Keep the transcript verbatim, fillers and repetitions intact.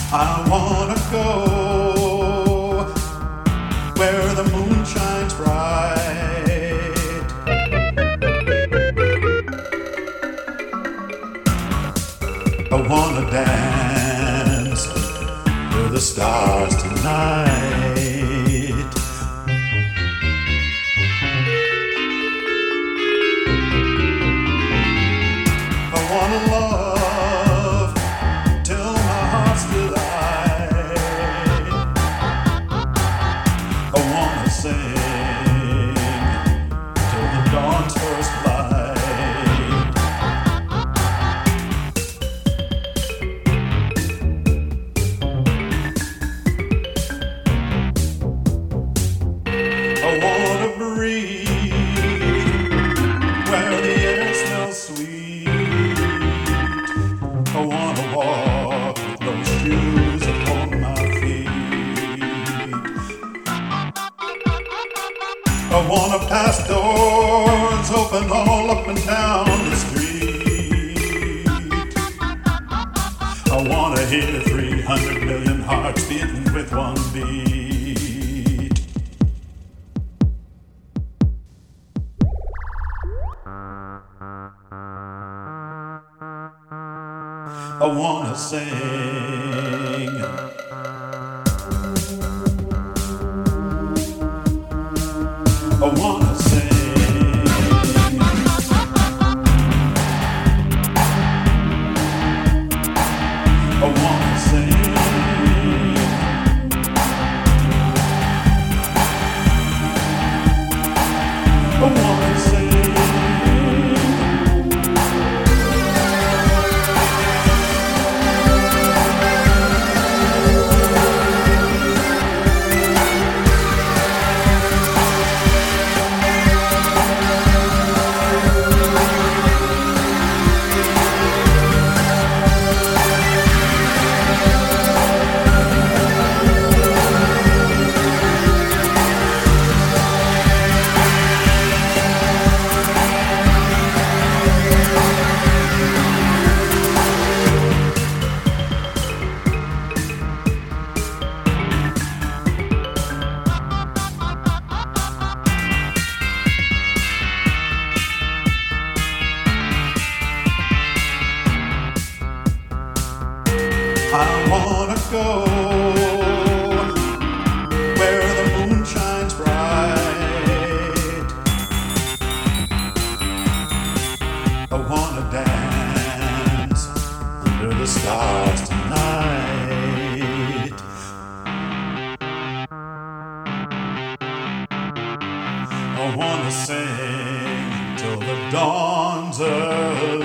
I wanna go where the moon shines bright. I wanna dance with the stars tonight. I wanna love till my heart's delight. I wanna sing till the dawn's first light. I wanna breathe where the air smells sweet. I wanna walk with no shoes upon my feet. I wanna pass doors open all up and down the street. I wanna hear three hundred million hearts beating with one beat. I wanna sing. I wanna sing. I wanna sing. I wanna sing. I wanna go where the moon shines bright. I wanna dance under the stars tonight. I wanna sing till the dawn's early.